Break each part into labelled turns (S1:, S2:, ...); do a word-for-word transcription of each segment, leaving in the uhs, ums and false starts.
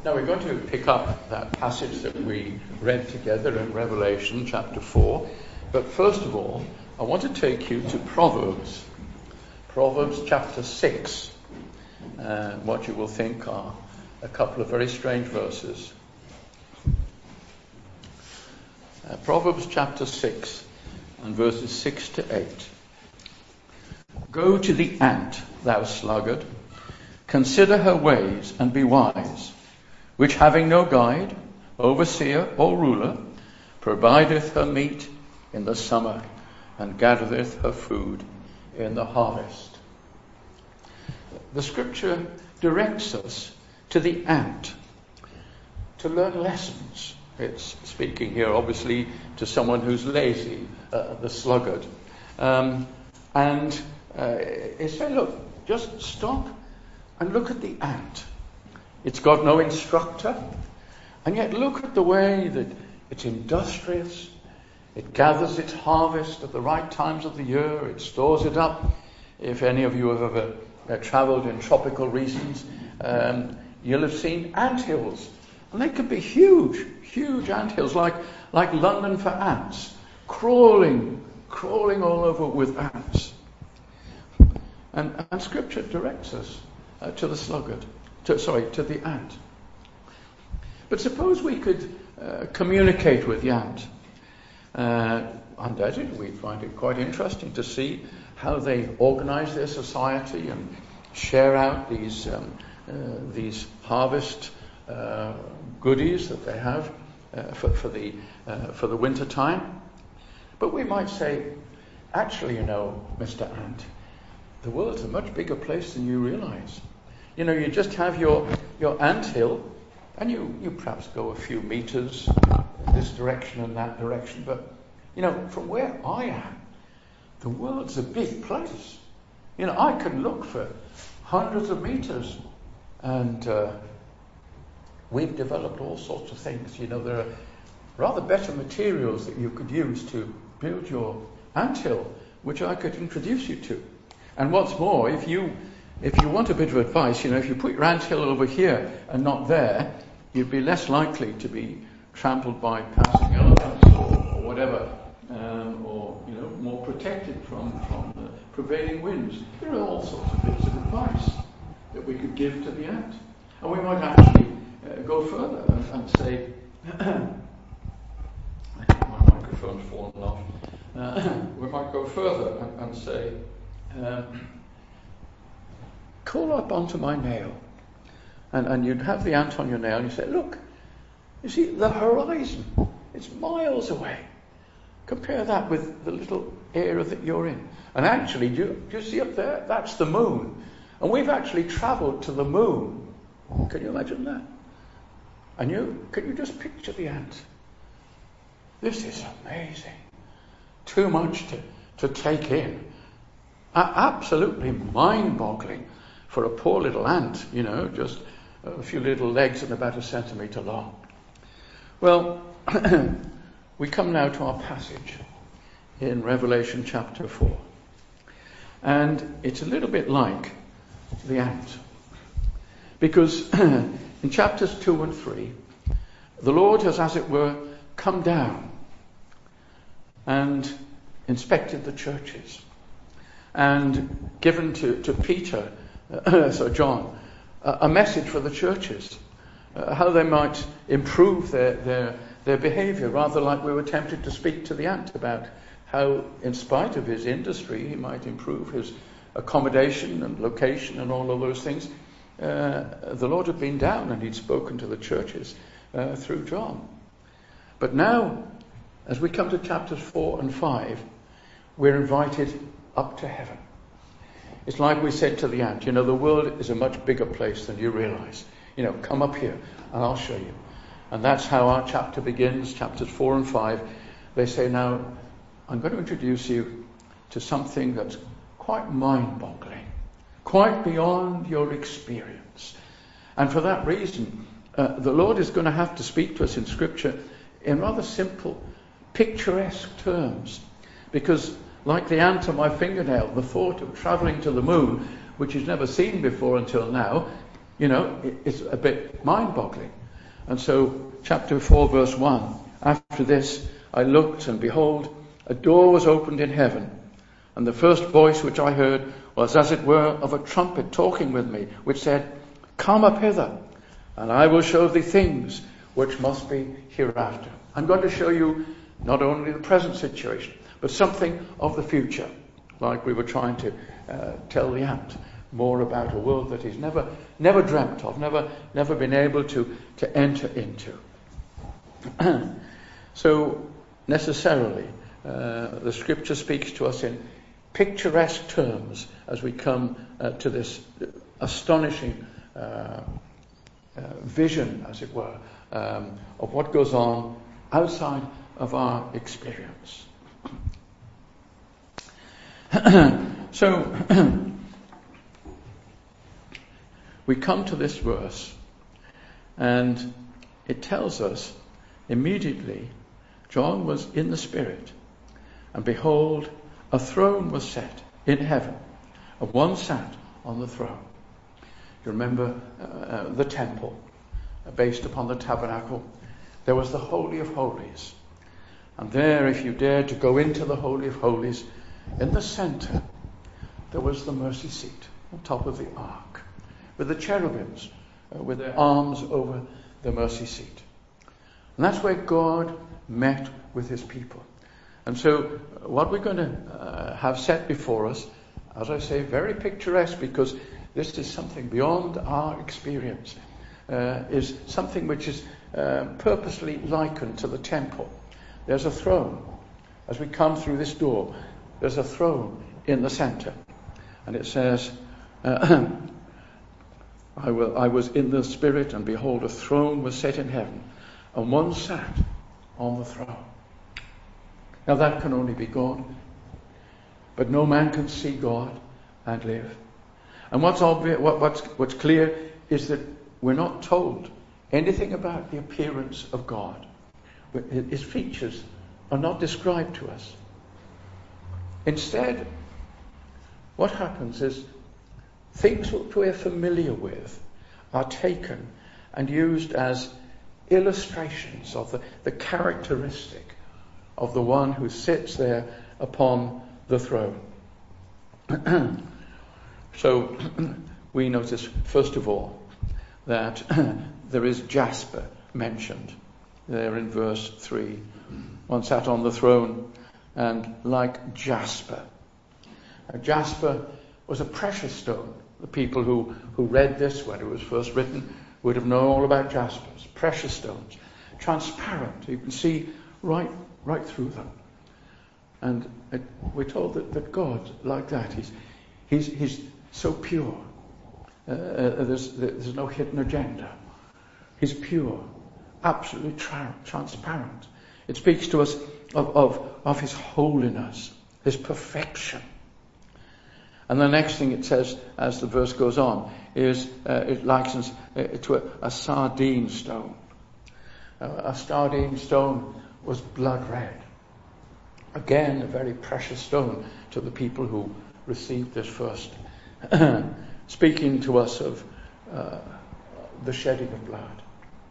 S1: Now we're going to pick up that passage that we read together in Revelation chapter four. But first of all, I want to take you to Proverbs. Proverbs chapter six. Uh, what you will think are a couple of very strange verses. Uh, Proverbs chapter six and verses six to eight. Go to the ant, thou sluggard. Consider her ways and be wise, which having no guide, overseer, or ruler, provideth her meat in the summer, and gathereth her food in the harvest. The scripture directs us to the ant, to learn lessons. It's speaking here, obviously, to someone who's lazy, uh, the sluggard. Um, and uh, it's saying, look, just stop and look at the ant. It's got no instructor, and yet look at the way that it's industrious. It gathers its harvest at the right times of the year. It stores it up. If any of you have ever uh, travelled in tropical regions, um, you'll have seen anthills. And they can be huge, huge anthills, like, like London for ants, crawling, crawling all over with ants. And, and Scripture directs us uh, to the sluggard. To, sorry, to the ant. But suppose we could uh, communicate with the ant. Uh, undoubtedly, we find it quite interesting to see how they organize their society and share out these um, uh, these harvest uh, goodies that they have uh, for, for the uh, for the winter time. But we might say, actually, you know, Mister Ant, the world's a much bigger place than you realize. You know, you just have your, your anthill, and you, you perhaps go a few meters in this direction and that direction. But, you know, from where I am, the world's a big place. You know, I can look for hundreds of meters, and uh, we've developed all sorts of things. You know, there are rather better materials that you could use to build your anthill, which I could introduce you to. And what's more, if you... If you want a bit of advice, you know, if you put your anthill over here and not there, you'd be less likely to be trampled by passing elephants or, or whatever, um, or, you know, more protected from, from the prevailing winds. There are all sorts of bits of advice that we could give to the ant. And we might actually uh, go further and, and say, I think my microphone's fallen off. Uh, we might go further and, and say, um, call up onto my nail. And, and you'd have the ant on your nail and you say, look, you see the horizon, it's miles away. Compare that with the little area that you're in. And actually, do you, do you see up there? That's the moon. And we've actually travelled to the moon. Can you imagine that? And you, can you just picture the ant? This is amazing. Too much to, to take in. A- absolutely mind-boggling. For a poor little ant, you know, just a few little legs and about a centimetre long. Well, we come now to our passage in Revelation chapter four. And it's a little bit like the ant. Because in chapters two and three, the Lord has, as it were, come down and inspected the churches and given to, to Peter Uh, so John, uh, a message for the churches, uh, how they might improve their, their their behaviour, rather like we were tempted to speak to the ant about how, in spite of his industry, he might improve his accommodation and location and all of those things. Uh, the Lord had been down and he'd spoken to the churches uh, through John. But now, as we come to chapters four and five, we're invited up to heaven. It's like we said to the ant, you know, the world is a much bigger place than you realize. You know, come up here and I'll show you. And that's how our chapter begins, chapters four and five. They say, now, I'm going to introduce you to something that's quite mind-boggling, quite beyond your experience. And for that reason, uh, the Lord is going to have to speak to us in Scripture in rather simple, picturesque terms. Because like the ant on my fingernail, the thought of travelling to the moon, which he's never seen before until now, You know, it, it's a bit mind-boggling. And so, chapter four, verse one, after this, I looked, and behold, a door was opened in heaven. And the first voice which I heard was as it were of a trumpet talking with me, which said, Come up hither, and I will show thee things which must be hereafter. I'm going to show you not only the present situation, but something of the future, like we were trying to uh, tell the ant more about a world that he's never never dreamt of, never never been able to, to enter into. So, necessarily, uh, the scripture speaks to us in picturesque terms as we come uh, to this astonishing uh, uh, vision, as it were, um, of what goes on outside of our experience. So, we come to this verse, and it tells us immediately, John was in the Spirit, and behold, a throne was set in heaven, and one sat on the throne. You remember uh, uh, the temple, uh, based upon the tabernacle. There was the Holy of Holies. And there, if you dared to go into the Holy of Holies, in the center, there was the mercy seat on top of the ark, with the cherubims, uh, with their arms over the mercy seat. And that's where God met with his people. And so what we're going to uh, have set before us, as I say, very picturesque, because this is something beyond our experience, uh, is something which is uh, purposely likened to the temple. There's a throne. As we come through this door, there's a throne in the center. And it says, uh, I, will, I was in the Spirit, and behold, a throne was set in heaven, and one sat on the throne. Now that can only be God. But no man can see God and live. And what's obvious, what, what's, what's clear is that we're not told anything about the appearance of God. His features are not described to us. Instead, what happens is things that we're familiar with are taken and used as illustrations of the, the characteristic of the one who sits there upon the throne. So we notice, first of all, that there is jasper mentioned there in verse three. One sat on the throne, and like jasper. Now, jasper was a precious stone. The people who, who read this when it was first written would have known all about jaspers, precious stones, transparent. You can see right right through them. And it, we're told that, that God, like that, he's he's he's so pure. Uh, uh, there's there's no hidden agenda. He's pure, absolutely tra- transparent. It speaks to us of, of of his holiness, his perfection. And the next thing it says, as the verse goes on, is uh, it likens it to a, a sardine stone. Uh, a sardine stone was blood red. Again, a very precious stone to the people who received this first. Speaking to us of uh, the shedding of blood,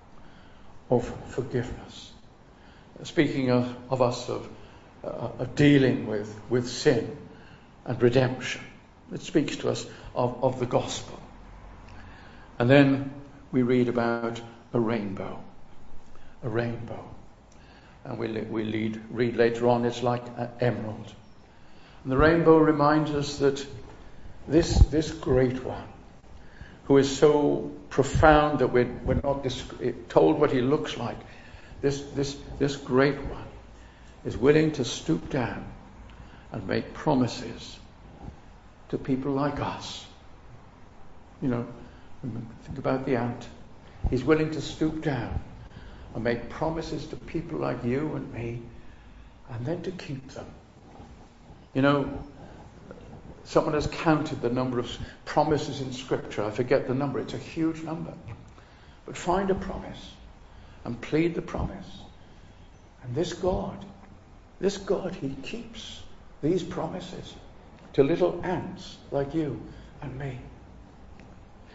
S1: of forgiveness. Speaking of, of us of, uh, of dealing with, with sin and redemption. It speaks to us of, of the gospel. And then we read about a rainbow. A rainbow. And we, we lead, read later on, it's like an emerald. And the rainbow reminds us that this, this great one, who is so profound that we're, we're not told what he looks like, this, this, this great one is willing to stoop down and make promises to people like us. You know, think about the ant. He's willing to stoop down and make promises to people like you and me, and then to keep them. You know, someone has counted the number of promises in Scripture. I forget the number. It's a huge number. But find a promise and plead the promise. And this God, this God, he keeps these promises to little ants like you and me.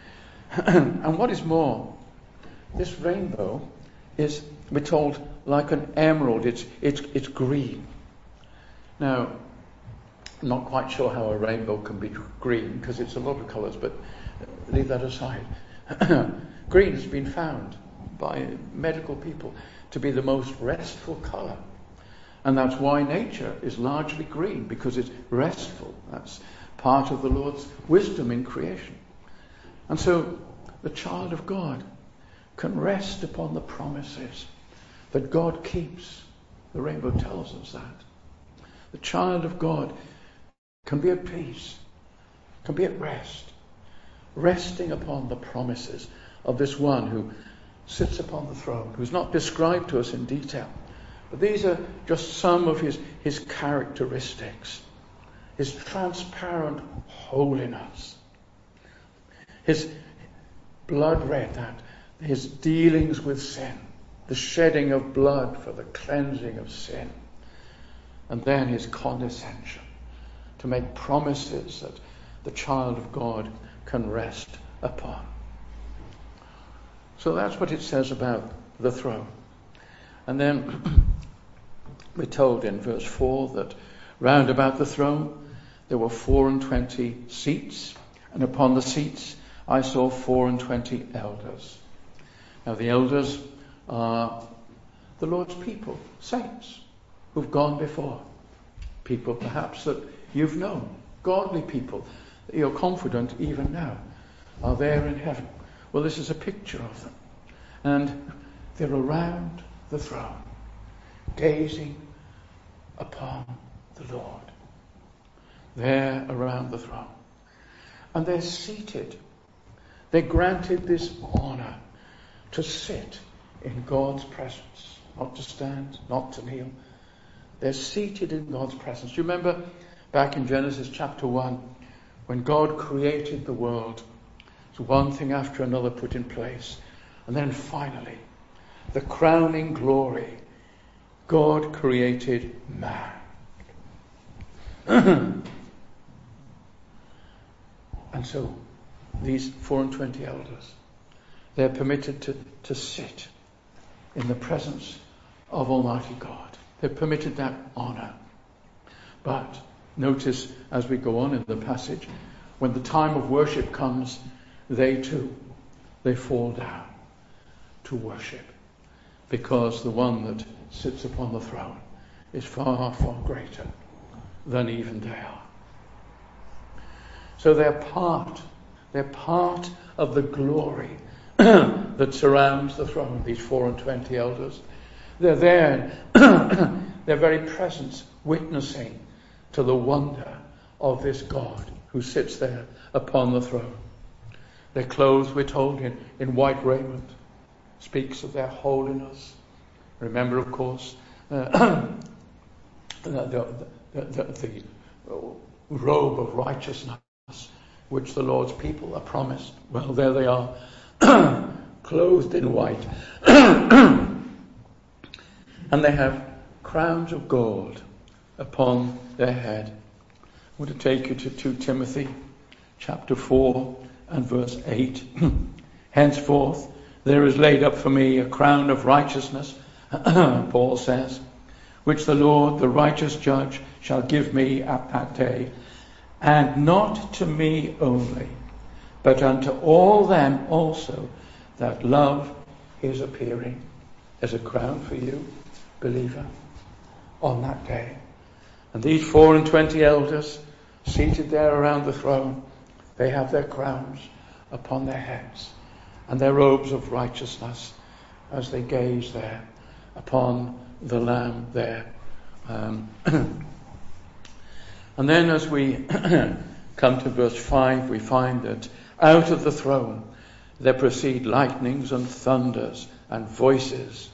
S1: And what is more, this rainbow is, we're told, like an emerald. It's, it's, it's green. Now, I'm not quite sure how a rainbow can be green, because it's a lot of colours, but leave that aside. Green has been found by medical people to be the most restful colour. And that's why nature is largely green, because it's restful. That's part of the Lord's wisdom in creation. And so the child of God can rest upon the promises that God keeps. The rainbow tells us that. The child of God can be at peace, can be at rest, resting upon the promises of this one who sits upon the throne, who's not described to us in detail. But these are just some of his, his characteristics. His transparent holiness, his blood red, that his dealings with sin, the shedding of blood for the cleansing of sin, and then his condescension to make promises that the child of God can rest upon. So that's what it says about the throne. And then we're told in verse four that round about the throne there were four and twenty seats, and upon the seats I saw four and twenty elders. Now the elders are the Lord's people, saints, who've gone before. People perhaps that you've known, godly people, that you're confident even now are there in heaven. Well, this is a picture of them. And they're around the throne, gazing upon the Lord. There around the throne. And they're seated. They're granted this honor to sit in God's presence. Not to stand, not to kneel. They're seated in God's presence. Do you remember back in Genesis chapter one, when God created the world, it's one thing after another put in place. And then finally, the crowning glory, God created man. And so these four and twenty elders, they're permitted to, to sit in the presence of Almighty God. They're permitted that honor. But notice as we go on in the passage, when the time of worship comes, they too, they fall down to worship, because the one that sits upon the throne is far, far greater than even they are. So they're part, they're part of the glory that surrounds the throne, these four and twenty elders. They're there, their very presence witnessing to the wonder of this God who sits there upon the throne. Their clothes, we're told, in, in white raiment, speaks of their holiness. Remember, of course, uh, the, the, the, the robe of righteousness which the Lord's people are promised. Well, there they are, clothed in white. And they have crowns of gold upon their head. I want to take you to Second Timothy chapter four and verse eight. Henceforth there is laid up for me a crown of righteousness, Paul says, which the Lord, the righteous judge, shall give me at that day, and not to me only, but unto all them also that love his appearing. There's a crown for you, believer, on that day. And these four and twenty elders seated there around the throne, they have their crowns upon their heads and their robes of righteousness as they gaze there upon the Lamb there. Um, and then as we come to verse five, we find that out of the throne there proceed lightnings and thunders and voices.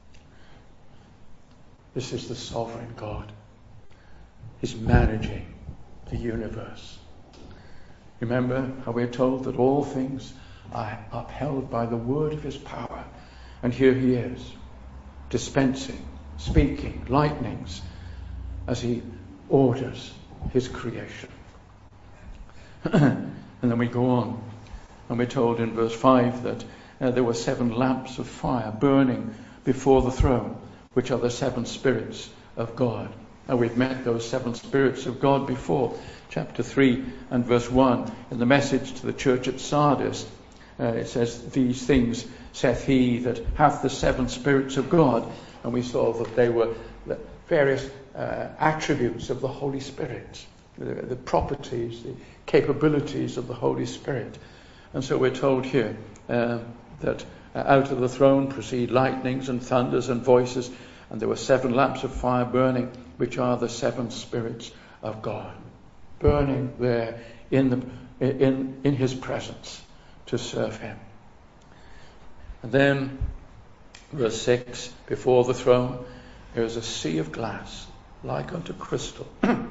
S1: This is the sovereign God. He's managing the universe. Remember how we're told that all things are upheld by the word of his power. And here he is, dispensing, speaking, lightnings, as he orders his creation. And then we go on And we're told in verse five that uh, there were seven lamps of fire burning before the throne, which are the seven spirits of God. And we've met those seven spirits of God before. Chapter three and verse one, in the message to the church at Sardis, uh, it says, "These things saith he that hath the seven spirits of God." And we saw that they were the various uh, attributes of the Holy Spirit, the, the properties, the capabilities of the Holy Spirit. And so we're told here uh, that uh, out of the throne proceed lightnings and thunders and voices, and there were seven lamps of fire burning, which are the seven spirits of God, burning there in the in in His presence to serve Him. And then, verse six, before the throne there is a sea of glass, like unto crystal.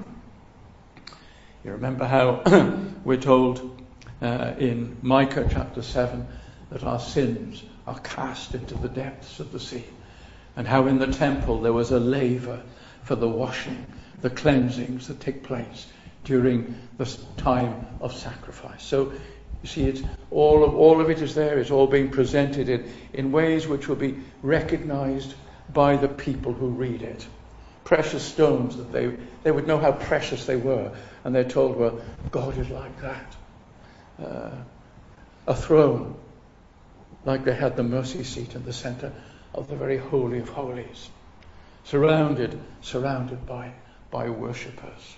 S1: You remember how we're told uh, in Micah chapter seven that our sins are cast into the depths of the sea, and how in the temple there was a laver for the washing, the cleansings that take place during the time of sacrifice. So you see, it's all of all of it is there. It's all being presented in, in ways which will be recognized by the people who read it. Precious stones that they they would know how precious they were, and they're told, well, God is like that. Uh, a throne, like they had the mercy seat in the center of the very holy of holies, surrounded surrounded by by worshippers.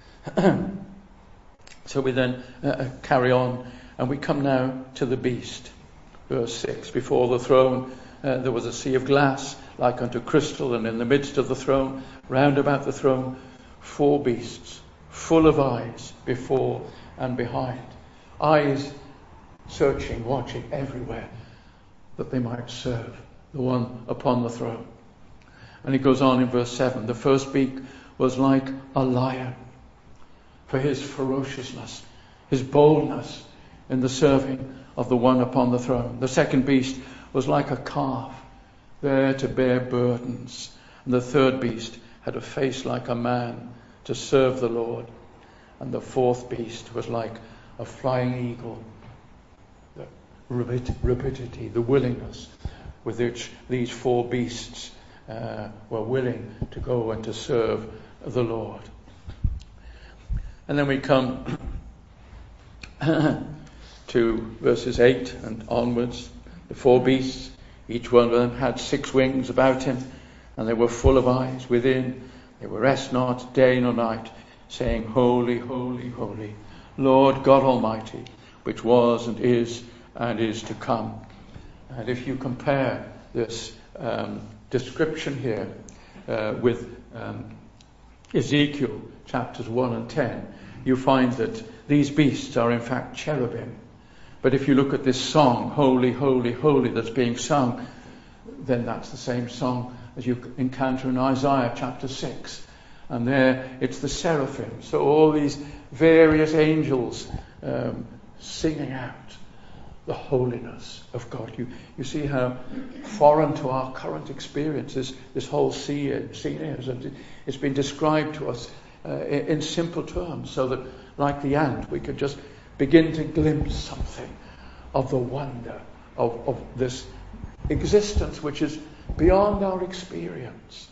S1: So we then uh, carry on, and we come now to the beast. Verse six, before the throne uh, there was a sea of glass, like unto crystal, and in the midst of the throne, round about the throne, four beasts, full of eyes before and behind. Eyes searching, watching everywhere, that they might serve the one upon the throne. And it goes on in verse seven, the first beast was like a lion, for his ferociousness, his boldness in the serving of the one upon the throne. The second beast was like a calf, there to bear burdens. And the third beast had a face like a man, to serve the Lord. And the fourth beast was like a flying eagle, the rapidity, the willingness with which these four beasts uh, were willing to go and to serve the Lord. And then we come to verses eight and onwards. The four beasts, each one of them had six wings about him, and they were full of eyes within. They were rest not day nor night, saying, Holy, holy, holy, Lord God Almighty, which was and is and is to come. And if you compare this um, description here uh, with um, Ezekiel chapters one and ten, you find that these beasts are in fact cherubim. But if you look at this song, Holy, Holy, Holy, that's being sung, then that's the same song as you encounter in Isaiah chapter six. And there it's the seraphim. So all these various angels um, singing out the holiness of God. You you see how foreign to our current experience this, this whole scene is. And it's been described to us uh, in, in simple terms, so that like the ant we could just begin to glimpse something of the wonder of, of this existence which is beyond our experience.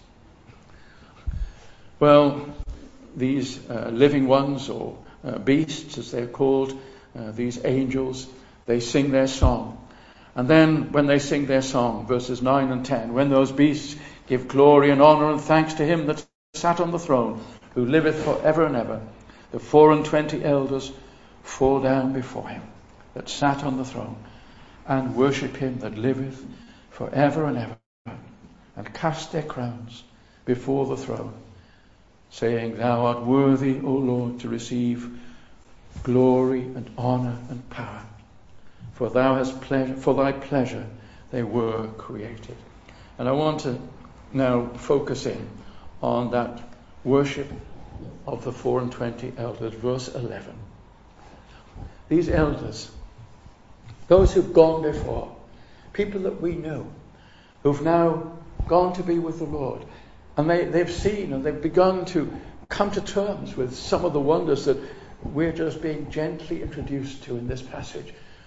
S1: Well, these uh, living ones, or uh, beasts as they're called, uh, these angels, they sing their song. And then when they sing their song, verses nine and ten, when those beasts give glory and honour and thanks to him that sat on the throne, who liveth for ever and ever, the four and twenty elders fall down before him that sat on the throne, and worship him that liveth for ever and ever, and cast their crowns before the throne, saying, Thou art worthy, O Lord, to receive glory and honour and power. For thou hast pleasure, for thy pleasure they were created. And I want to now focus in on that worship of the four and twenty elders, verse eleven. These elders, those who've gone before, people that we know, who've now gone to be with the Lord, and they, they've seen and they've begun to come to terms with some of the wonders that we're just being gently introduced to in this passage.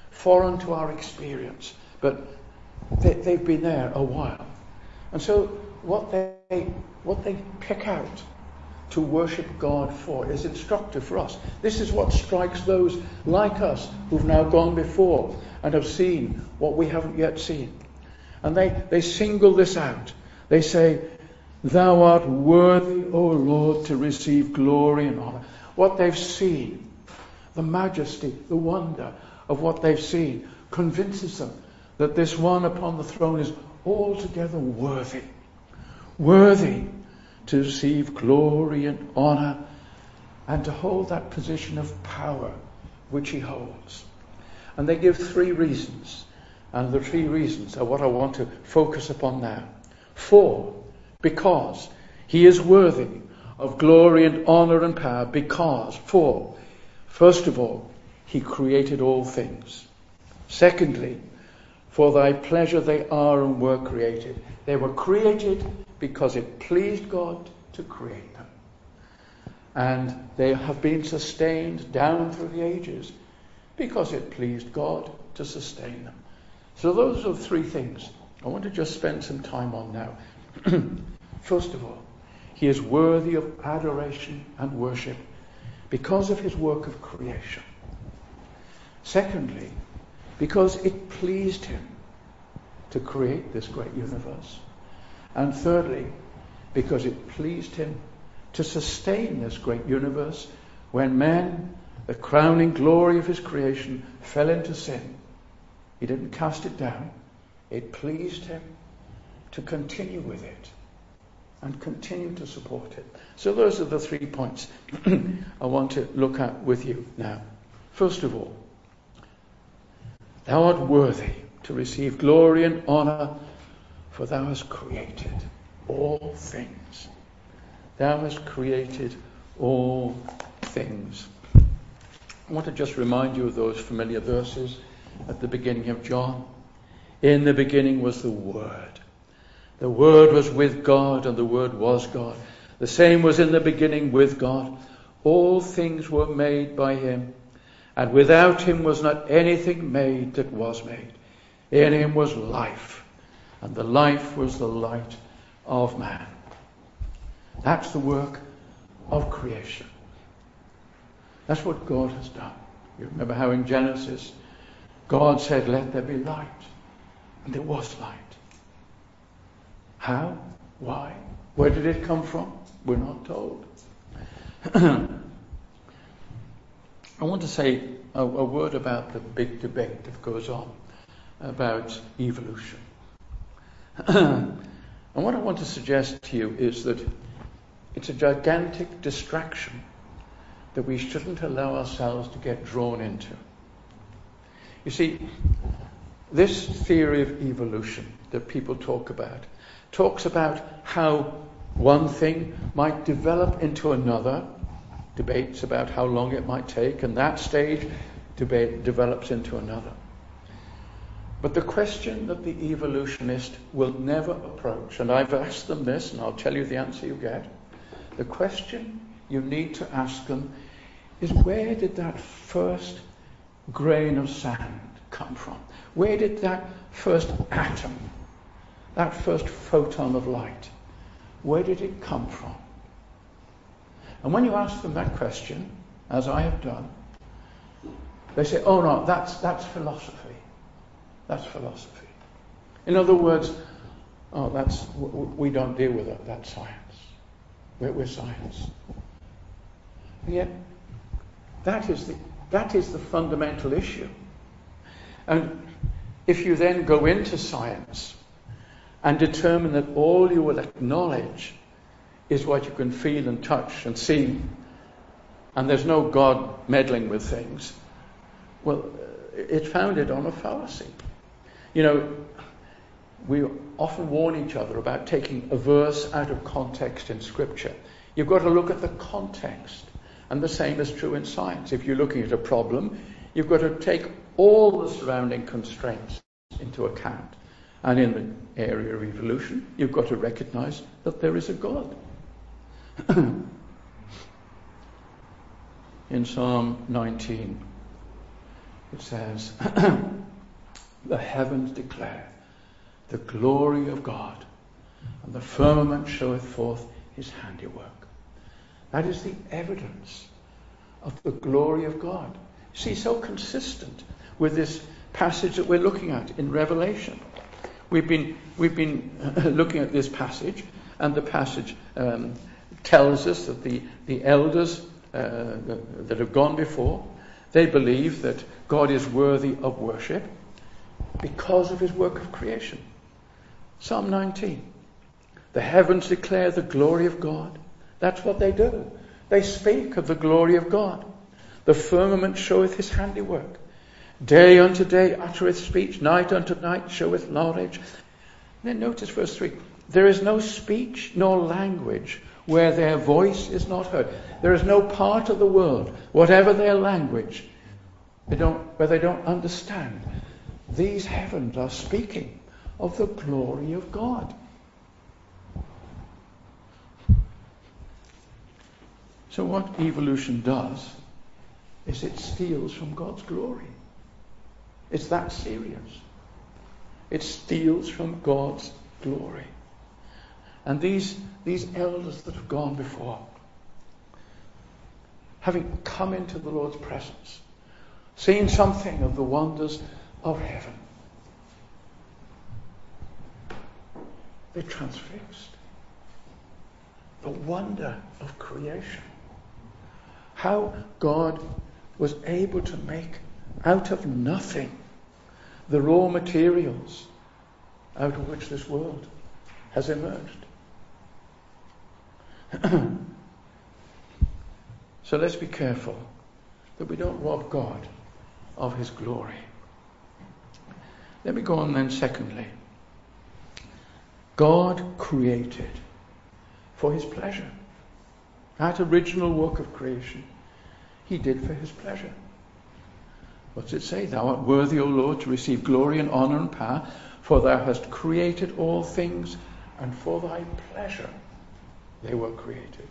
S1: foreign to our experience, but they, they've been there a while. And so what they what they pick out to worship God for is instructive for us. This is what strikes those like us who've now gone before and have seen what we haven't yet seen. And they, they single this out. They say, "Thou art worthy, O Lord, to receive glory and honor." What they've seen, the majesty, the wonder of what they've seen, convinces them that this one upon the throne is altogether worthy. Worthy to receive glory and honor and to hold that position of power which he holds. And they give three reasons. And the three reasons are what I want to focus upon now. For, because he is worthy of glory and honor and power. Because, for, first of all, he created all things. Secondly, for thy pleasure they are and were created. They were created because it pleased God to create them. And they have been sustained down through the ages because it pleased God to sustain them. So those are three things I want to just spend some time on now. First of all, he is worthy of adoration and worship because of his work of creation. Secondly, because it pleased him to create this great universe. And thirdly, because it pleased him to sustain this great universe when men, the crowning glory of his creation, fell into sin. He didn't cast it down. It pleased him to continue with it and continue to support it. So those are the three points I want to look at with you now. First of all, thou art worthy to receive glory and honor, for thou hast created all things. Thou hast created all things. I want to just remind you of those familiar verses at the beginning of John. In the beginning was the Word. The Word was with God, and the Word was God. The same was in the beginning with God. All things were made by him, and without him was not anything made that was made. In him was life, and the life was the light of man. That's the work of creation. That's what God has done. You remember how in Genesis, God said, "Let there be light." And there was light. How? Why? Where did it come from? We're not told. I want to say a, a word about the big debate that goes on about evolution. And what I want to suggest to you is that it's a gigantic distraction that we shouldn't allow ourselves to get drawn into. You see, this theory of evolution that people talk about talks about how one thing might develop into another, debates about how long it might take, and that stage debate develops into another. But the question that the evolutionist will never approach, and I've asked them this, and I'll tell you the answer you get, the question you need to ask them is, where did that first grain of sand come from? Where did that first atom, that first photon of light, where did it come from? And when you ask them that question, as I have done, they say, "Oh no, that's that's philosophy. That's philosophy." In other words, oh, that's we don't deal with that. That's science. We're, we're science. And yet, that is the that is the fundamental issue. And if you then go into science and determine that all you will acknowledge is what you can feel and touch and see, and there's no God meddling with things, well, it's founded on a fallacy. You know, we often warn each other about taking a verse out of context in Scripture. You've got to look at the context. And the same is true in science. If you're looking at a problem, you've got to take all the surrounding constraints into account. And in the area of evolution, you've got to recognize that there is a God. In Psalm nineteen, It says, the heavens declare the glory of God, and the firmament showeth forth his handiwork. That is the evidence of the glory of God. See, so consistent with this passage that we're looking at in Revelation. We've been we've been looking at this passage, and the passage um, tells us that the the elders uh, that have gone before, they believe that God is worthy of worship because of his work of creation. Psalm nineteen. The heavens declare the glory of God. That's what they do. They speak of the glory of God. The firmament showeth his handiwork. Day unto day uttereth speech. Night unto night showeth knowledge. Then notice verse three. There is no speech nor language where their voice is not heard. There is no part of the world, whatever their language, they don't, where they don't understand. These heavens are speaking of the glory of God. So what evolution does is it steals from God's glory. It's that serious. It steals from God's glory. And these, these elders that have gone before, having come into the Lord's presence, seen something of the wonders of heaven, they're transfixed. The wonder of creation. How God was able to make out of nothing the raw materials out of which this world has emerged. So let's be careful that we don't rob God of his glory. Let me go on then, secondly. God created for his pleasure. That original work of creation he did for his pleasure. What's it say? Thou art worthy, O Lord, to receive glory and honour and power, for thou hast created all things, and for thy pleasure they were created.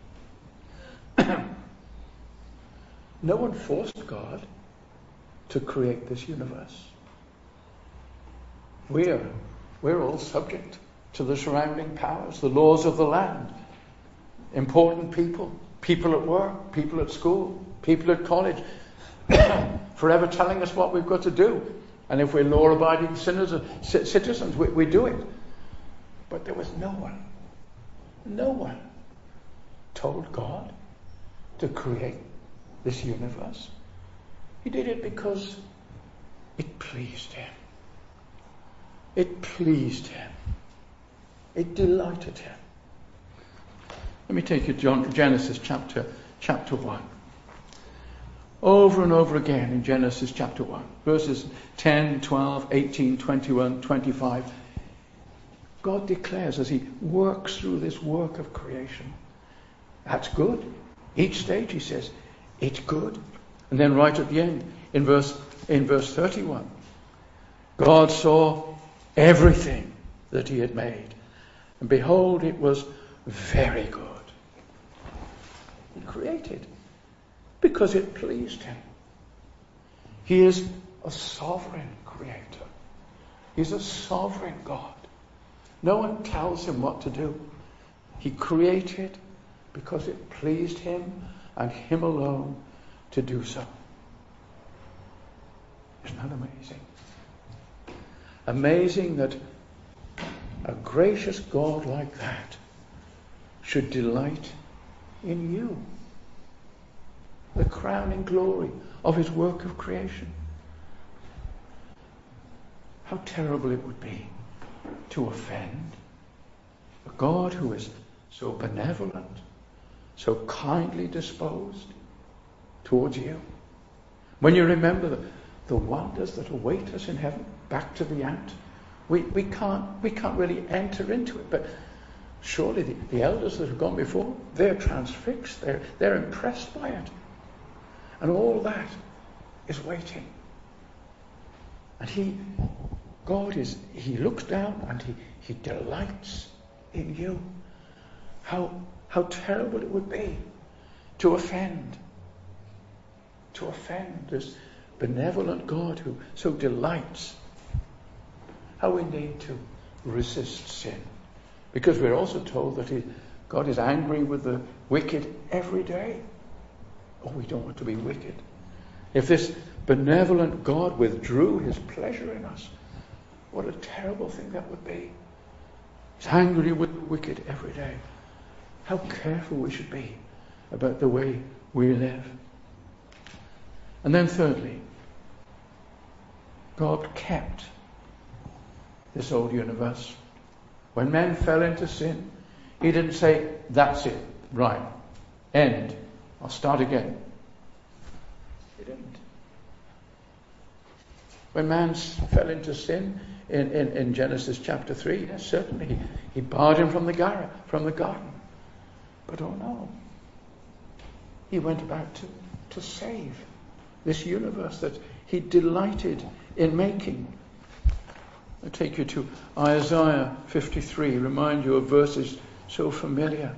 S1: No one forced God to create this universe. We're, we're all subject to the surrounding powers, the laws of the land. Important people, people at work, people at school, people at college, forever telling us what we've got to do. And if we're law-abiding citizens, we, we do it. But there was no one, no one told God to create this universe. He did it because it pleased him. It pleased him. It delighted him. Let me take you to Genesis chapter, chapter one. Over and over again in Genesis chapter one, verses ten, twelve, eighteen, twenty-one, twenty-five, God declares as he works through this work of creation, that's good. Each stage he says, it's good. And then right at the end, in verse, in verse thirty-one, God saw everything that he had made, and behold, it was very good. He created because it pleased him. He is a sovereign creator. He's a sovereign God. No one tells him what to do. He created because it pleased him and him alone to do so. Isn't that amazing? Amazing that a gracious God like that should delight in you. The crowning glory of his work of creation. How terrible it would be to offend a God who is so benevolent, so kindly disposed towards you. When you remember the, the wonders that await us in heaven, back to the ant, we, we can't we can't really enter into it, but surely the, the elders that have gone before, they're transfixed, they're they're impressed by it. And all that is waiting. And he, God is, he looks down and he, he delights in you. How, how terrible it would be to offend. To offend. There's benevolent God who so delights, how we need to resist sin. Because we're also told that he, God is angry with the wicked every day. Oh, we don't want to be wicked. If this benevolent God withdrew his pleasure in us, what a terrible thing that would be. He's angry with the wicked every day. How careful we should be about the way we live. And then thirdly, God kept this old universe. When men fell into sin, he didn't say, that's it, right, end, I'll start again. He didn't. When man fell into sin in, in, in Genesis chapter three, yes, certainly he, he barred him from the, gar- from the garden. But oh no, he went about to, to save this universe that he delighted in making. I take you to Isaiah fifty-three, remind you of verses so familiar.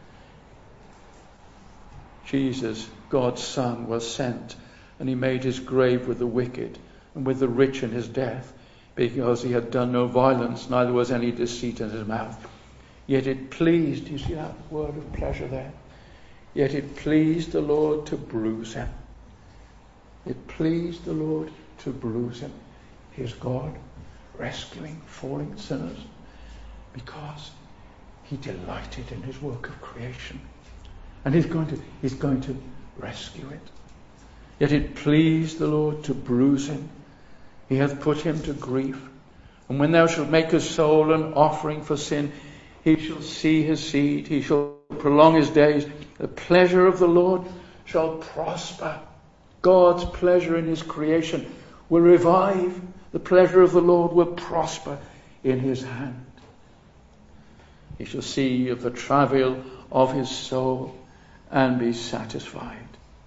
S1: Jesus, God's Son, was sent, and he made his grave with the wicked and with the rich in his death, because he had done no violence, neither was any deceit in his mouth. Yet it pleased, you see that word of pleasure there? Yet it pleased the Lord to bruise him. It pleased the Lord to bruise him. He is God, rescuing falling sinners, because he delighted in his work of creation. And he's going to, he's going to rescue it. Yet it pleased the Lord to bruise him. He hath put him to grief. And when thou shalt make his soul an offering for sin, he shall see his seed, he shall prolong his days. The pleasure of the Lord shall prosper. God's pleasure in his creation will revive. The pleasure of the Lord will prosper in his hand. He shall see of the travail of his soul and be satisfied.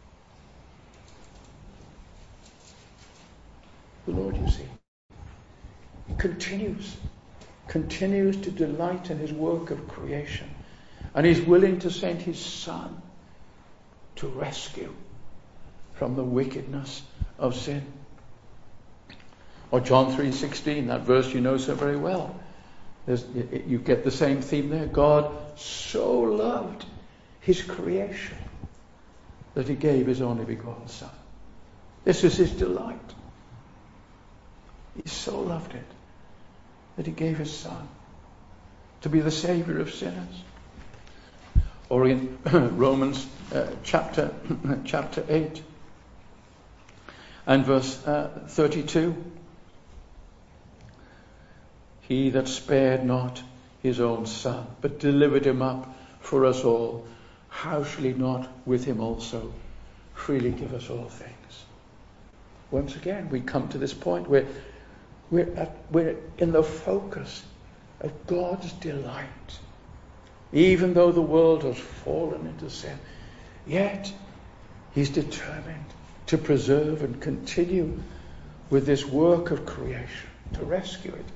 S1: The Lord, you see, continues, continues to delight in his work of creation. And he's willing to send his Son to rescue from the wickedness of sin. Or John three sixteen, that verse you know so very well. There's, you get the same theme there. God so loved his creation that he gave his only begotten Son. This is his delight. He so loved it that he gave his Son to be the Saviour of sinners. Or in Romans uh, chapter chapter eight and verse uh, thirty-two. He that spared not his own Son, but delivered him up for us all, how shall he not with him also freely give us all things? Once again, we come to this point where we're, at, we're in the focus of God's delight. Even though the world has fallen into sin, yet he's determined to preserve and continue with this work of creation, to rescue it.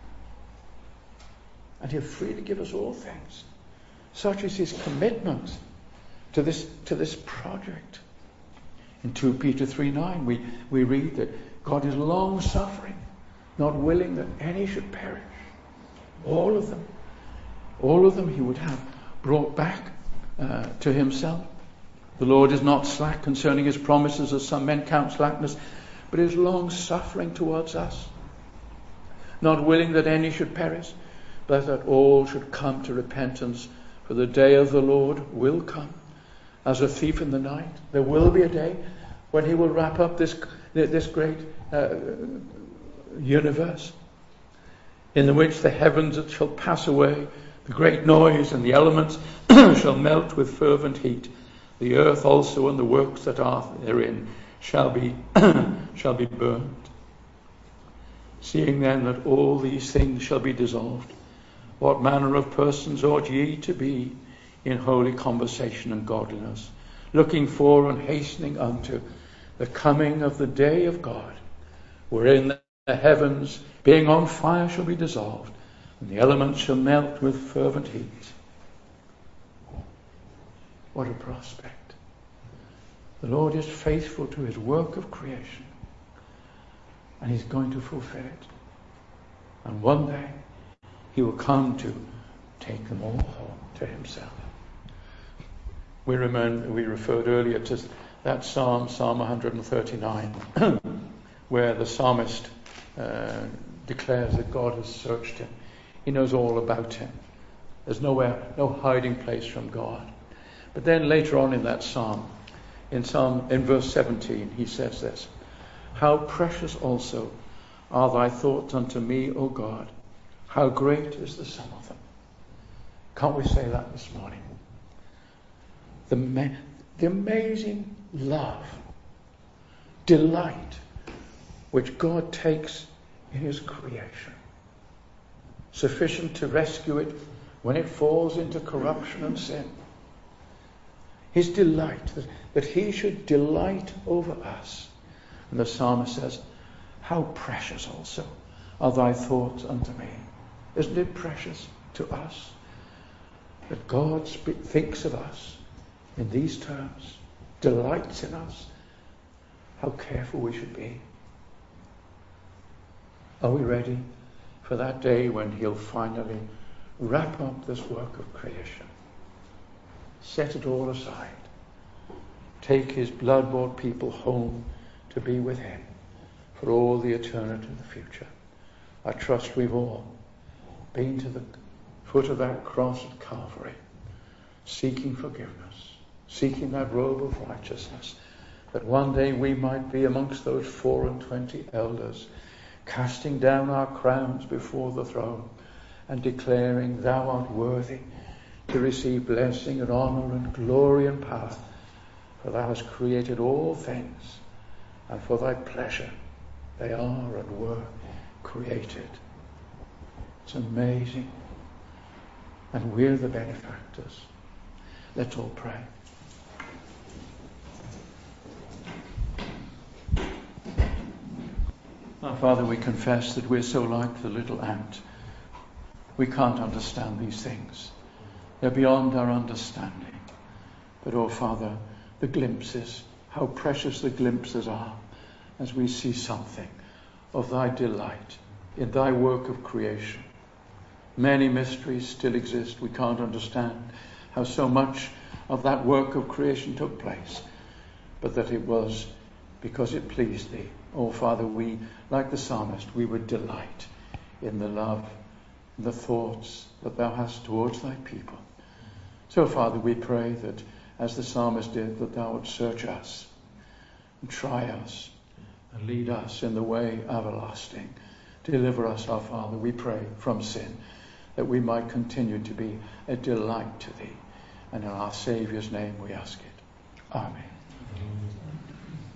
S1: And he'll freely give us all things. Such is his commitment to this, to this project. In two Peter three nine, we, we read that God is long-suffering, not willing that any should perish. All of them. All of them he would have brought back uh, to himself. The Lord is not slack concerning his promises, as some men count slackness, but is long-suffering towards us, not willing that any should perish, but that all should come to repentance. For the day of the Lord will come as a thief in the night. There will be a day when he will wrap up this, this great uh, universe, in which the heavens shall pass away, the great noise, and the elements shall melt with fervent heat. The earth also and the works that are therein shall be shall be burned. Seeing then that all these things shall be dissolved, what manner of persons ought ye to be in holy conversation and godliness, looking for and hastening unto the coming of the day of God, wherein the heavens, being on fire, shall be dissolved, and the elements shall melt with fervent heat. What a prospect. The Lord is faithful to his work of creation. And he's going to fulfill it. And one day he will come to take them all home to himself. We remember, we referred earlier to that psalm, Psalm one thirty-nine, where the psalmist uh, declares that God has searched him. He knows all about him. There's nowhere, no hiding place from God. But then later on in that psalm, in Psalm in verse seventeen, he says this: "How precious also are thy thoughts unto me, O God! How great is the sum of them." Can't we say that this morning? The, ma- the amazing love, delight, which God takes in his creation, sufficient to rescue it when it falls into corruption and sin. His delight, that, that he should delight over us. And the psalmist says, "How precious also are thy thoughts unto me." Isn't it precious to us that God sp- thinks of us in these terms, delights in us? How careful we should be. Are we ready for that day when he'll finally wrap up this work of creation, set it all aside, take his blood-bought people home to be with him for all the eternity of the future? I trust we've all been to the foot of that cross at Calvary, seeking forgiveness, seeking that robe of righteousness, that one day we might be amongst those four and twenty elders, casting down our crowns before the throne and declaring, "Thou art worthy to receive blessing and honor and glory and power, for thou hast created all things, and for thy pleasure they are and were created." It's amazing. And we're the benefactors. Let's all pray. Our Father, we confess that we're so like the little ant. We can't understand these things. They're beyond our understanding. But, oh Father, the glimpses, how precious the glimpses are as we see something of thy delight in thy work of creation. Many mysteries still exist. We can't understand how so much of that work of creation took place, but that it was because it pleased thee. Oh Father, we, like the psalmist, we would delight in the love, in the thoughts that thou hast towards thy people. So Father, we pray that as the psalmist did, that thou would search us and try us and lead us in the way everlasting. Deliver us, our Father, we pray, from sin, that we might continue to be a delight to thee. And in our Saviour's name we ask it. Amen.